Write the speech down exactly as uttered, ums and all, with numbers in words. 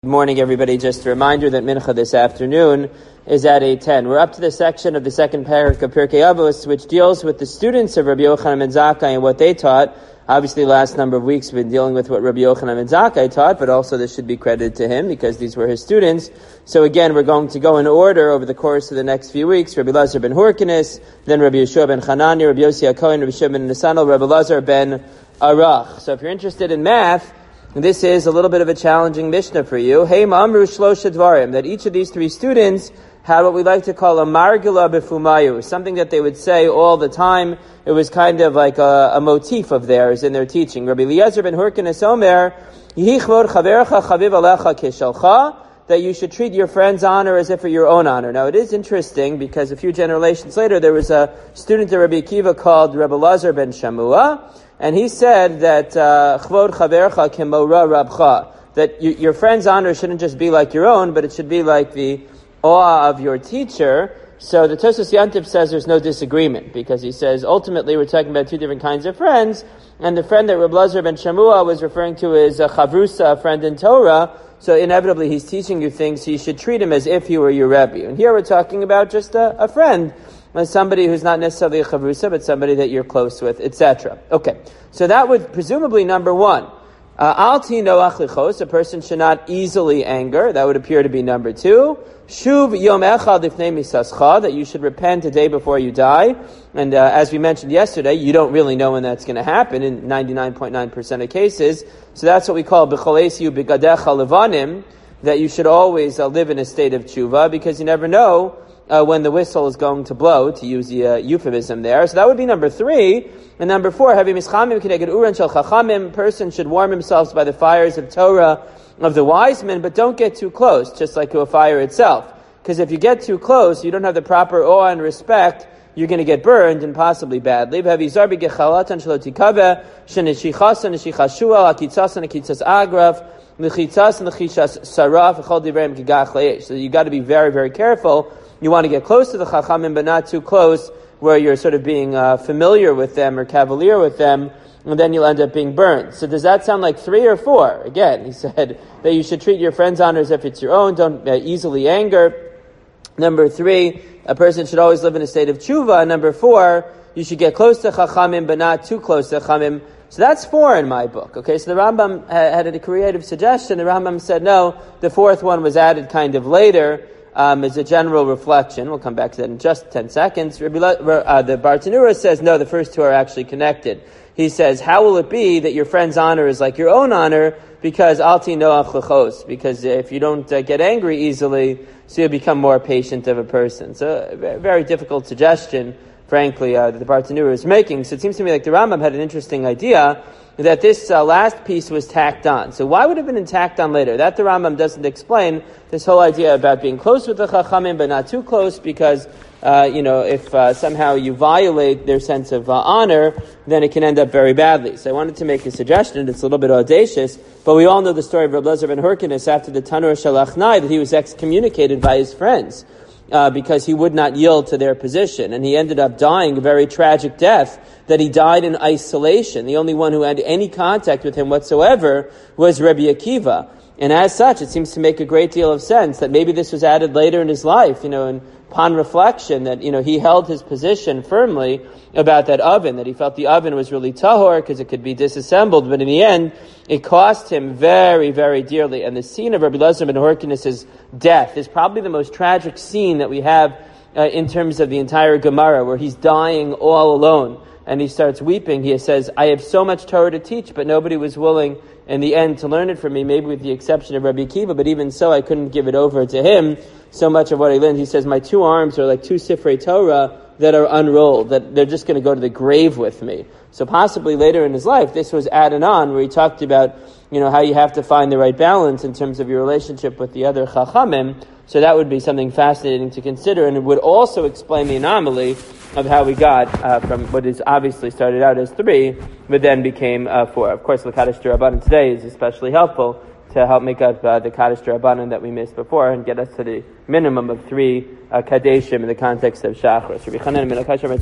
Good morning, everybody. Just a reminder that Mincha this afternoon is at eight ten. We're up to the section of the second parak of Pirkei Avos, which deals with the students of Rabbi Yochanan ben Zakkai and what they taught. Obviously, the last number of weeks we've been dealing with what Rabbi Yochanan ben Zakkai taught, but also this should be credited to him because these were his students. So again, we're going to go in order over the course of the next few weeks. Rabbi Lazar ben Hurkanis, then Rabbi Yeshua ben Hanani, Rabbi Yossi HaKohen, Rabbi Shimon ben Nesanel, Rabbi Lazar ben Arach. So if you're interested in math, this is a little bit of a challenging Mishnah for you. Hey, Ma'amru Shlosha Dvarim, that each of these three students had what we like to call a margila befumayu, something that they would say all the time. It was kind of like a, a motif of theirs in their teaching. Rabbi Eliezer ben Hurkanis Omer, Yichvod chavercha chaviv alecha kishalcha, that you should treat your friend's honor as if for your own honor. Now, it is interesting because a few generations later, there was a student of Rabbi Akiva called Rabbi Lazar ben Shamua, and he said that chvod chavercha kemora rabcha, that you, your friend's honor shouldn't just be like your own, but it should be like the awe of your teacher. So the Tosfos Yantiv says there's no disagreement, because he says ultimately we're talking about two different kinds of friends, and the friend that Rabbi Lazar ben Shamua was referring to is a chavrusa, a friend in Torah. So inevitably he's teaching you things, so you should treat him as if he were your Rebbe. And here we're talking about just a, a friend, somebody who's not necessarily a chavrusa, but somebody that you're close with, et cetera. Okay, so that would presumably number one. Al ti noach lichos, a person should not easily anger. That would appear to be number two. Shuv yom echad lifnei misascha, that you should repent a day before you die. And uh, as we mentioned yesterday, you don't really know when that's going to happen in ninety-nine point nine percent of cases. So that's what we call b'cholesiu b'gadecha levanim, that you should always uh, live in a state of tshuva, because you never know Uh, when the whistle is going to blow, to use the uh, euphemism there. So that would be number three. And number four, having mischamim kineged uran shel chachamim, person should warm themselves by the fires of Torah of the wise men, but don't get too close, just like to a fire itself. Because if you get too close, you don't have the proper awe and respect, you're going to get burned, and possibly badly. V'havizar b'gechalatan shelo tikaveh, sheneshichas and neshichashua, akitzas and akitzas agraf, l'chitzas and l'chichas saraf, v'chol divrei kigach le'esh. So you got to be very, very careful. You want to get close to the Chachamim, but not too close where you're sort of being uh, familiar with them or cavalier with them, and then you'll end up being burned. So does that sound like three or four? Again, he said that you should treat your friend's honor as if it's your own. Don't uh, easily anger. Number three, a person should always live in a state of tshuva. Number four, you should get close to Chachamim, but not too close to Chachamim. So that's four in my book. Okay, so the Rambam had a creative suggestion. The Rambam said no, the fourth one was added kind of later. Um, as a general reflection. We'll come back to that in just ten seconds. Uh, the Bartanura says, no, the first two are actually connected. He says, how will it be that your friend's honor is like your own honor? Because alti noach lechos. Because if you don't uh, get angry easily, so you'll become more patient of a person. So a very difficult suggestion, frankly, uh, that the Bartanura is making. So it seems to me like the Rambam had an interesting idea that this uh, last piece was tacked on. So why would it have been tacked on later? That the Rambam doesn't explain, this whole idea about being close with the Chachamim but not too close, because uh, you know, if uh, somehow you violate their sense of uh, honor, then it can end up very badly. So I wanted to make a suggestion. It's a little bit audacious, but we all know the story of Rabbi Lazar ben Hurkanis after the Tanur Shalachnai, that he was excommunicated by his friends uh, because he would not yield to their position, and he ended up dying a very tragic death, that he died in isolation. The only one who had any contact with him whatsoever was Rabbi Akiva. And as such, it seems to make a great deal of sense that maybe this was added later in his life, you know, and upon reflection, that, you know, he held his position firmly about that oven, that he felt the oven was really tahor because it could be disassembled, but in the end, it cost him very, very dearly. And the scene of Rabbi Lazar ben Hurkanis' death is probably the most tragic scene that we have uh, in terms of the entire Gemara, where he's dying all alone. And he starts weeping. He says, I have so much Torah to teach, but nobody was willing in the end to learn it from me, maybe with the exception of Rabbi Akiva, but even so, I couldn't give it over to him. So much of what I learned, he says, my two arms are like two Sifrei Torah that are unrolled, that they're just going to go to the grave with me. So possibly later in his life, this was added on, where he talked about, you know, how you have to find the right balance in terms of your relationship with the other Chachamim. So that would be something fascinating to consider, and it would also explain the anomaly of how we got uh, from what is obviously started out as three, but then became uh, four. Of course, the Kaddish D'Rabbanan today is especially helpful to help make up uh, the Kaddish D'Rabbanan that we missed before and get us to the minimum of three uh, Kadeshim in the context of Shachar.